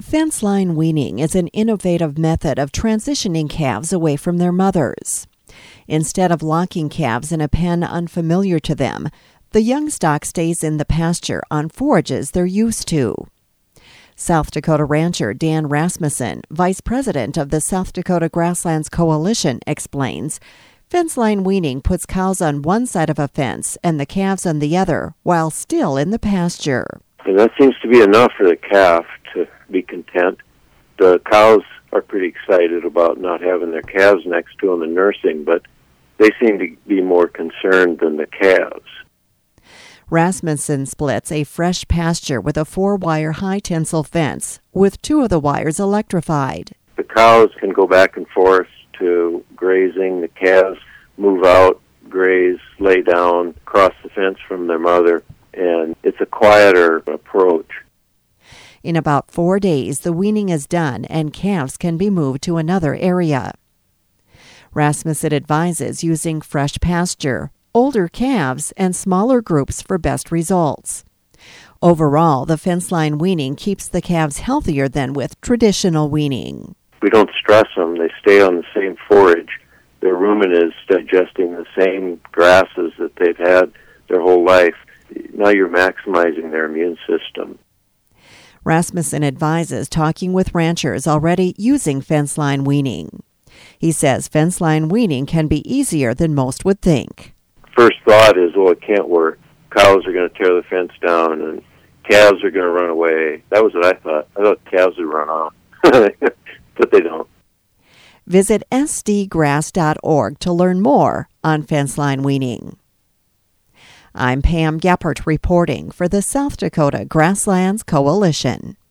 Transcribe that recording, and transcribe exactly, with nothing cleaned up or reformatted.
Fence line weaning is an innovative method of transitioning calves away from their mothers. Instead of locking calves in a pen unfamiliar to them, the young stock stays in the pasture on forages they're used to. South Dakota rancher Dan Rasmussen, vice president of the South Dakota Grasslands Coalition, explains, fence line weaning puts cows on one side of a fence and the calves on the other while still in the pasture. And that seems to be enough for the calf to be content. The cows are pretty excited about not having their calves next to them and nursing, but they seem to be more concerned than the calves. Rasmussen splits a fresh pasture with a four-wire high-tensile fence, with two of the wires electrified. The cows can go back and forth to grazing. The calves move out, graze, lay down, cross the fence from their mother, and it's a quieter approach. In about four days, the weaning is done and calves can be moved to another area. Rasmussen advises using fresh pasture, older calves, and smaller groups for best results. Overall, the fence line weaning keeps the calves healthier than with traditional weaning. We don't stress them. They stay on the same forage. Their rumen is digesting the same grasses that they've had their whole life. Now you're maximizing their immune system. Rasmussen advises talking with ranchers already using fence line weaning. He says fence line weaning can be easier than most would think. First thought is, well, it can't work. Cows are going to tear the fence down and calves are going to run away. That was what I thought. I thought calves would run off, but they don't. Visit s d grass dot org to learn more on fence line weaning. I'm Pam Geppert reporting for the South Dakota Grasslands Coalition.